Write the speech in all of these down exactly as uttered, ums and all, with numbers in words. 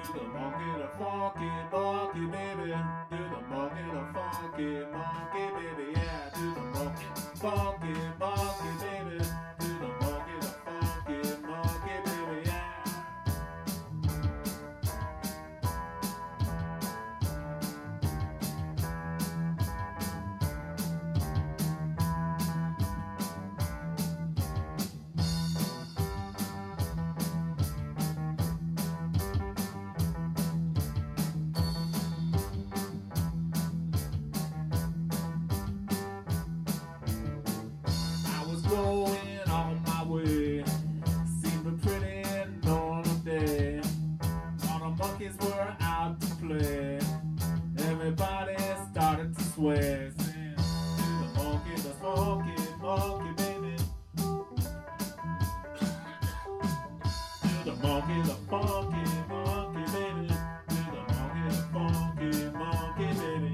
Do the monkey, the funky, monkey, baby. Do the monkey, the funky, monkey, baby. Yeah, do the monkey, funky, monkey, baby. Do the monkey, the funky, monkey, baby. Yeah. Going on my way, seemed a pretty normal day. All the monkeys were out to play. Everybody started to sway, saying, do the monkey, the funky, monkey, baby. Do the monkey, the funky, monkey, baby. Do the monkey, the funky, monkey, baby.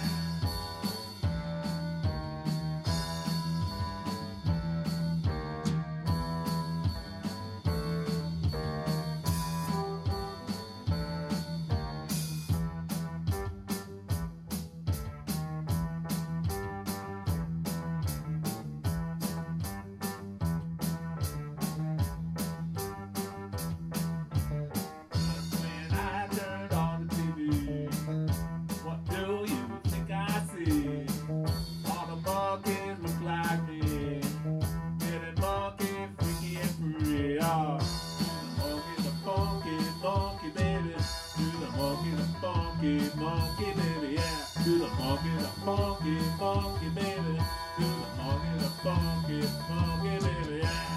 All the monkeys look like me, getting monkey, freaky and free. Oh, do the monkey, the funky, monkey, baby. Do the monkey, the funky, monkey, baby. Yeah, do the monkey, the funky, monkey, baby. Do the monkey, the funky, monkey, baby. Yeah.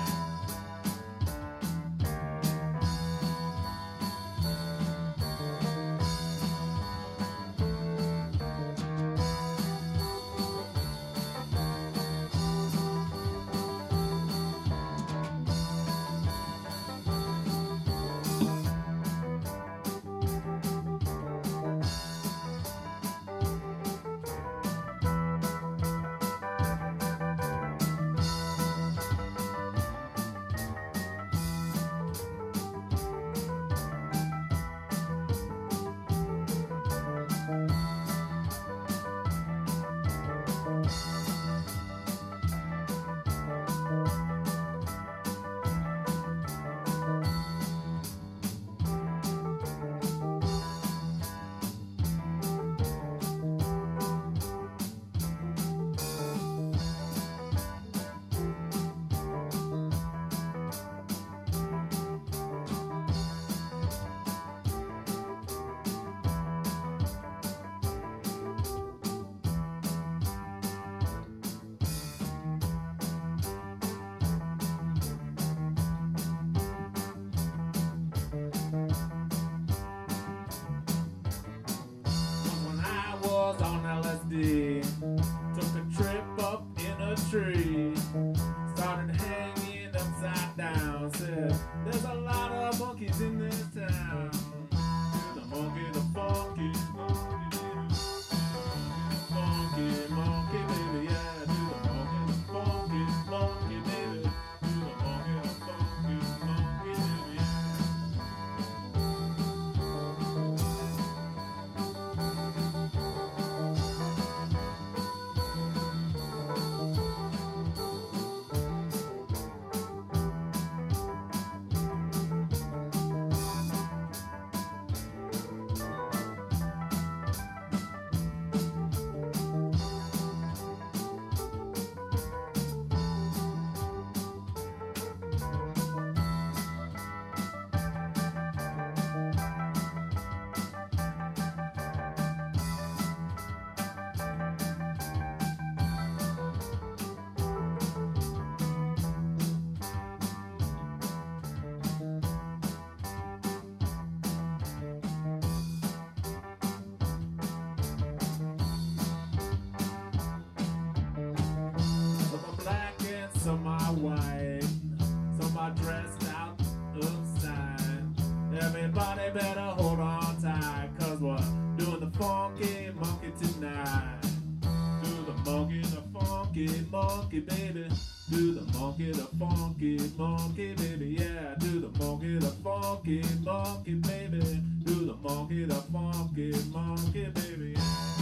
On L S D, took a trip up in a tree, started hanging upside down, said there's a lot of monkeys in this town. Do the monkey, the funky, monkey, baby. Do the funky, monkey, baby. Yeah, do the monkey, the funky, monkey, baby. Do the monkey, the funky, monkey, baby. Yeah. Some are white, some are dressed out of sign. Everybody better hold on tight, cause we're doing the funky monkey tonight. Do the monkey, the funky monkey, baby. Do the monkey, the funky monkey, baby. Yeah, do the monkey, the funky monkey, baby. Do the monkey, the funky monkey, baby.